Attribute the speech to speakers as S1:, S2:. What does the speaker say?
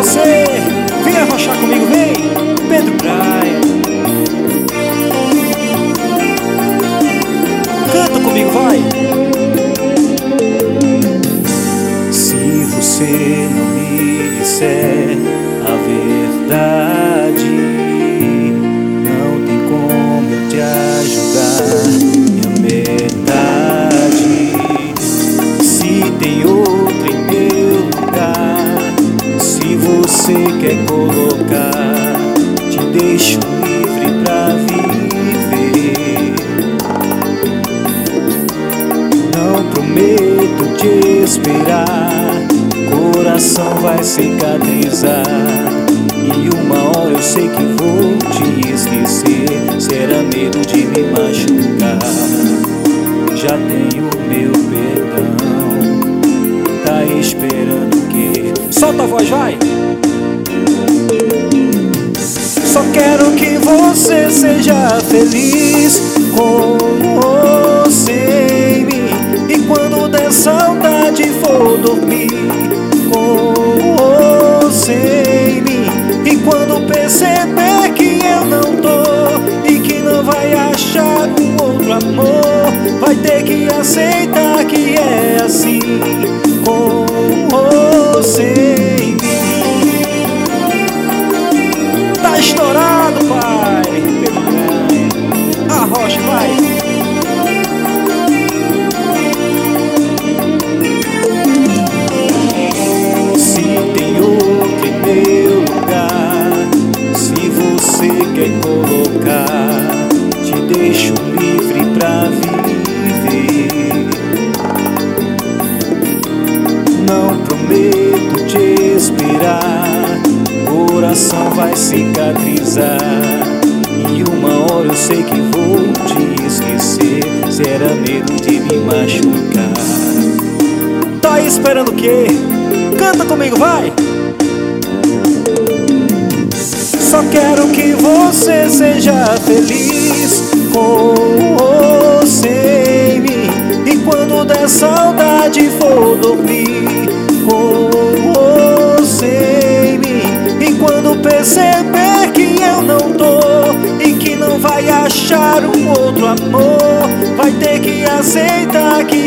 S1: você. Vem arrochar comigo, vem, Pedro Praia. Canta comigo, vai. Se você não me disser a verdade, não tem como eu te ajudar. Minha metade, se tem outro em meu lugar, se você quer colocar, te deixo livre pra viver. Não prometo te esperar, coração vai cicatrizar, e uma hora eu sei que vou te esquecer. Será medo de me machucar. Já tenho meu perdão, tá esperando o quê? Solta a voz, vai! Só quero que você seja feliz com você em mim. E quando der saudade for dormir com você em mim. E quando perceber que eu não tô e que não vai achar um outro amor, vai ter que aceitar que é assim com você em mim. Tá estourado, pai. Arrocha, vai. Se tem outro em meu lugar, se você quer colocar, te deixo livre pra viver. Não prometo te esperar, coração vai cicatrizar, e uma hora eu sei que vou te esquecer. Será medo de me machucar. Tá esperando o quê? Canta comigo, vai! Só quero que você seja feliz com você em mim. E quando der saudade for dormir com você em mim. E quando perceber que eu não tô e que não vai achar um outro amor, vai ter que aceitar que